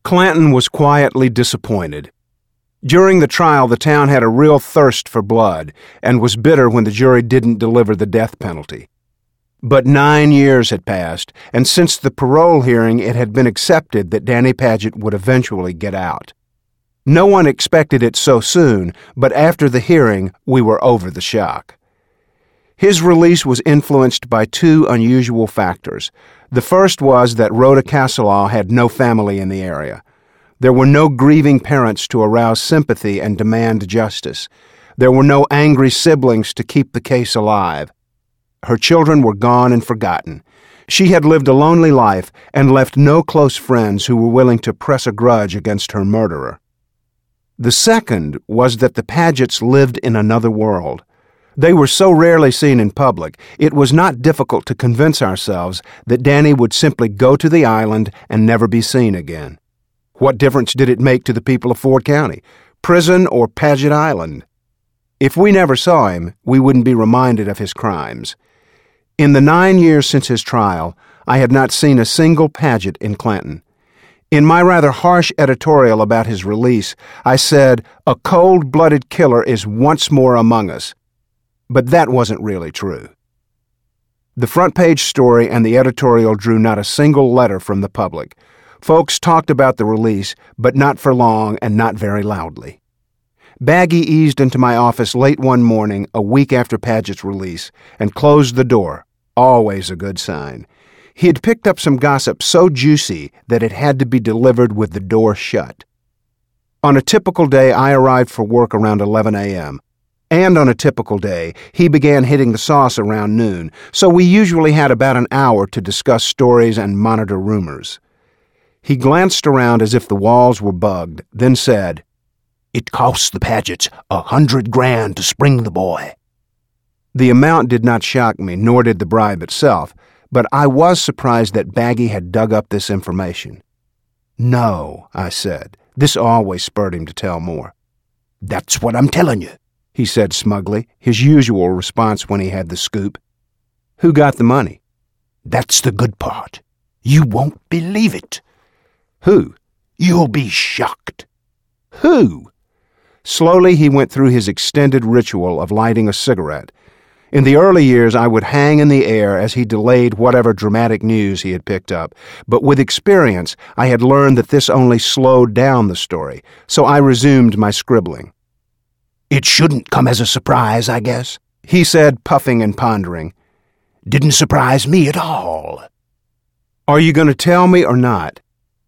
Clanton was quietly disappointed. During the trial, the town had a real thirst for blood and was bitter when the jury didn't deliver the death penalty. But 9 years had passed, and since the parole hearing, it had been accepted that Danny Paget would eventually get out. No one expected it so soon, but after the hearing, we were over the shock. His release was influenced by two unusual factors. The first was that Rhoda Casselaw had no family in the area. There were no grieving parents to arouse sympathy and demand justice. There were no angry siblings to keep the case alive. Her children were gone and forgotten. She had lived a lonely life and left no close friends who were willing to press a grudge against her murderer. The second was that the Pagets lived in another world. They were so rarely seen in public, it was not difficult to convince ourselves that Danny would simply go to the island and never be seen again. What difference did it make to the people of Ford County? Prison or Paget Island? If we never saw him, we wouldn't be reminded of his crimes. In the 9 years since his trial, I had not seen a single Paget in Clanton. In my rather harsh editorial about his release, I said, "A cold-blooded killer is once more among us." But that wasn't really true. The front-page story and the editorial drew not a single letter from the public. Folks talked about the release, but not for long and not very loudly. Baggy eased into my office late one morning, a week after Paget's release, and closed the door, always a good sign. He had picked up some gossip so juicy that it had to be delivered with the door shut. On a typical day, I arrived for work around 11 a.m., and on a typical day, he began hitting the sauce around noon, so we usually had about an hour to discuss stories and monitor rumors. He glanced around as if the walls were bugged, then said, "It cost the Pagets $100,000 to spring the boy." The amount did not shock me, nor did the bribe itself, but I was surprised that Baggy had dug up this information. "No," I said. This always spurred him to tell more. "That's what I'm telling you," he said smugly, his usual response when he had the scoop. "Who got the money?" "That's the good part. You won't believe it." "Who?" "You'll be shocked." "Who?" Slowly he went through his extended ritual of lighting a cigarette. In the early years, I would hang in the air as he delayed whatever dramatic news he had picked up, but with experience, I had learned that this only slowed down the story, so I resumed my scribbling. "It shouldn't come as a surprise, I guess," he said, puffing and pondering. "Didn't surprise me at all." "Are you going to tell me or not?"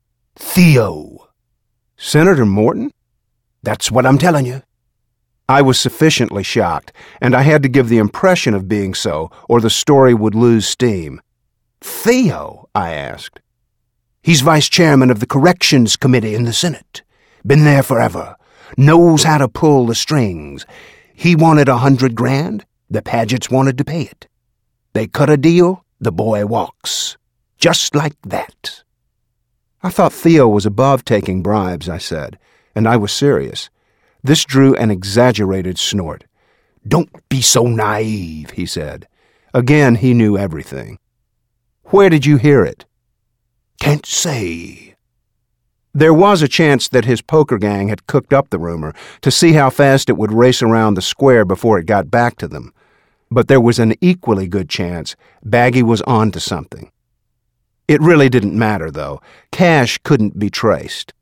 "Theo." "Senator Morton?" "That's what I'm telling you." I was sufficiently shocked, and I had to give the impression of being so, or the story would lose steam. "Theo?" I asked. "He's vice chairman of the Corrections Committee in the Senate. Been there forever. Knows how to pull the strings. He wanted $100,000. The Pagets wanted to pay it. They cut a deal. The boy walks. Just like that." "I thought Theo was above taking bribes," I said, and I was serious. This drew an exaggerated snort. "Don't be so naive," he said. Again, he knew everything. "Where did you hear it?" "Can't say." There was a chance that his poker gang had cooked up the rumor to see how fast it would race around the square before it got back to them. But there was an equally good chance Baggy was on to something. It really didn't matter, though. Cash couldn't be traced.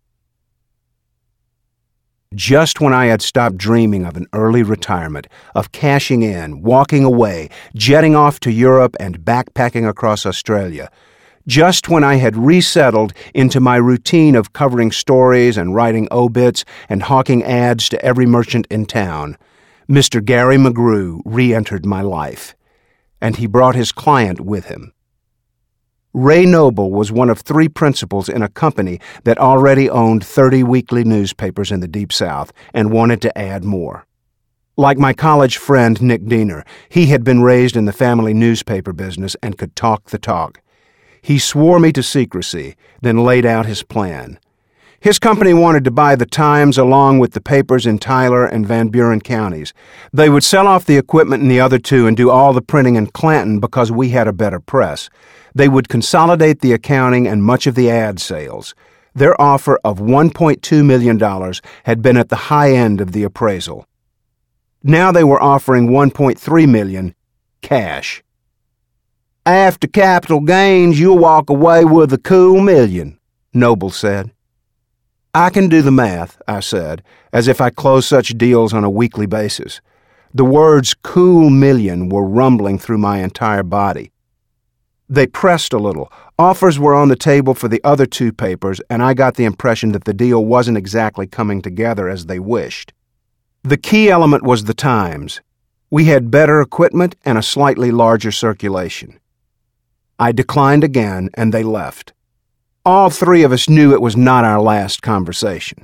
Just when I had stopped dreaming of an early retirement, of cashing in, walking away, jetting off to Europe and backpacking across Australia, just when I had resettled into my routine of covering stories and writing obits and hawking ads to every merchant in town, Mr. Gary McGrew re-entered my life, and he brought his client with him. Ray Noble was one of three principals in a company that already owned 30 weekly newspapers in the Deep South and wanted to add more. Like my college friend Nick Diener, he had been raised in the family newspaper business and could talk the talk. He swore me to secrecy, then laid out his plan. His company wanted to buy the Times along with the papers in Tyler and Van Buren counties. They would sell off the equipment in the other two and do all the printing in Clanton because we had a better press. They would consolidate the accounting and much of the ad sales. Their offer of $1.2 million had been at the high end of the appraisal. Now they were offering $1.3 million, cash. After capital gains, you'll walk away with a cool $1 million, Noble said. I can do the math, I said, as if I closed such deals on a weekly basis. The words cool $1 million were rumbling through my entire body. They pressed a little. Offers were on the table for the other two papers, and I got the impression that the deal wasn't exactly coming together as they wished. The key element was the times. We had better equipment and a slightly larger circulation. I declined again, and they left. All three of us knew it was not our last conversation.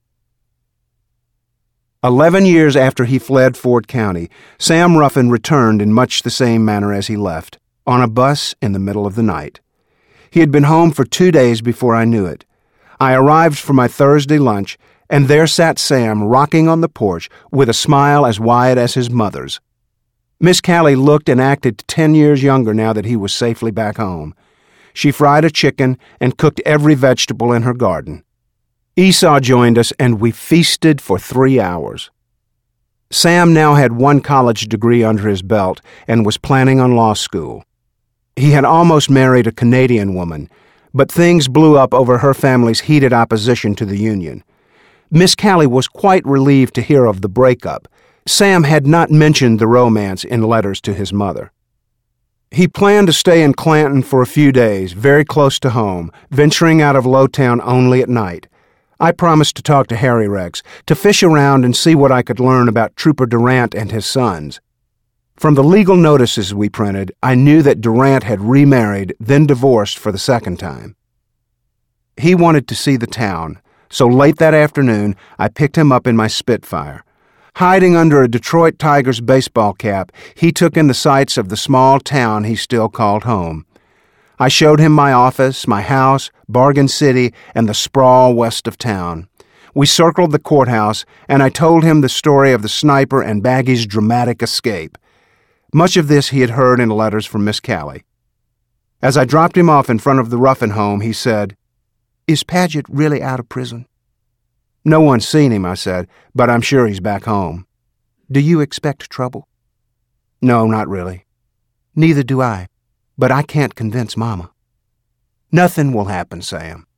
11 years after he fled Ford County, Sam Ruffin returned in much the same manner as he left, on a bus in the middle of the night. He had been home for 2 days before I knew it. I arrived for my Thursday lunch, and there sat Sam rocking on the porch with a smile as wide as his mother's. Miss Callie looked and acted 10 years younger now that he was safely back home. She fried a chicken and cooked every vegetable in her garden. Esau joined us, and we feasted for 3 hours. Sam now had 1 college degree under his belt and was planning on law school. He had almost married a Canadian woman, but things blew up over her family's heated opposition to the union. Miss Callie was quite relieved to hear of the breakup. Sam had not mentioned the romance in letters to his mother. He planned to stay in Clanton for a few days, very close to home, venturing out of Lowtown only at night. I promised to talk to Harry Rex, to fish around and see what I could learn about Trooper Durant and his sons. From the legal notices we printed, I knew that Durant had remarried, then divorced for the second time. He wanted to see the town, so late that afternoon I picked him up in my Spitfire. Hiding under a Detroit Tigers baseball cap, he took in the sights of the small town he still called home. I showed him my office, my house, Bargain City, and the sprawl west of town. We circled the courthouse, and I told him the story of the sniper and Baggy's dramatic escape. Much of this he had heard in letters from Miss Callie. As I dropped him off in front of the Ruffin home, he said, "Is Paget really out of prison?" "No one's seen him," I said, "but I'm sure he's back home." "Do you expect trouble?" "No, not really." "Neither do I, but I can't convince Mama." "Nothing will happen, Sam.